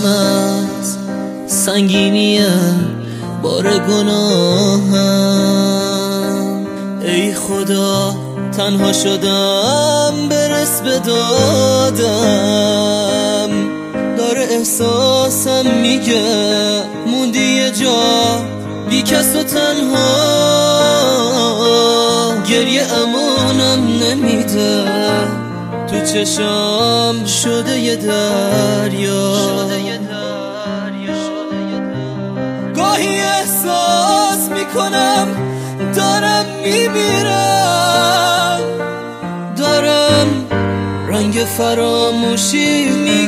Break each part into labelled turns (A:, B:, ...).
A: از سنگینی بار گناهم. ای خدا تنها شدم برس به دادم. داره احساسم میگه موندی یه جا بی کس و تنها. گریه امانم نمیده تو چشام شده یه دریا. گاهی احساس میکنم دارم میمیرم، دارم رنگ فراموشی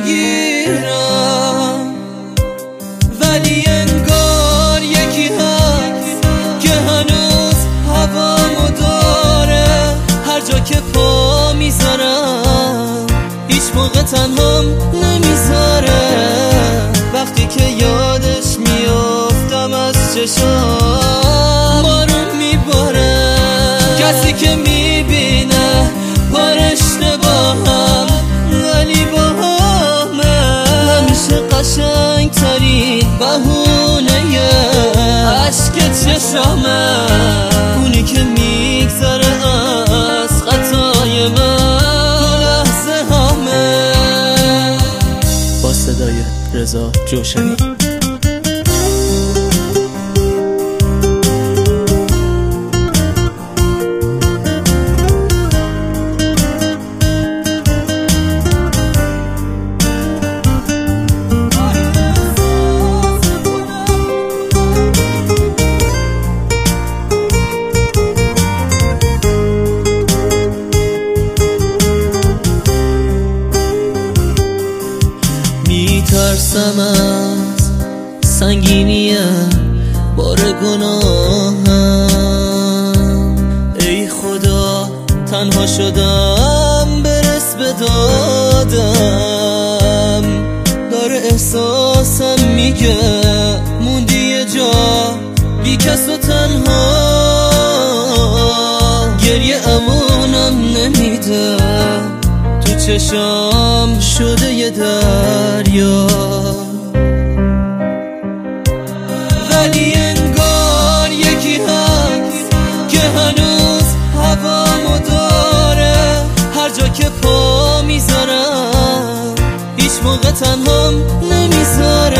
A: میگیرم. ولی انگار یکی هست که هنوز هوامو داره. هر جا که پا میذارم هیچ موقع تنهام نمیذاره. وقتی که یادش میافتم از چشام بارون میباره. کسی که میبینه پر اشتباهم ولی با همه همیشه قشنگ ترین بهونه عشق چشامه. اونی که میگذره از خطای من تو لحظه همه. با صدای رضا جوشنی. میترسم از سنگینی بار گناهم. ای خدا تنها شدم برس به دادم. داره احساسم میگه موندی یه جا بی کس و تنها. گریه امانم نمیده تو چشام شده یه دریا. ولی انگار یکی هست که هنوز هوامو داره. هر جا که پا میذارم هیچ موقع تنهام نمیذاره.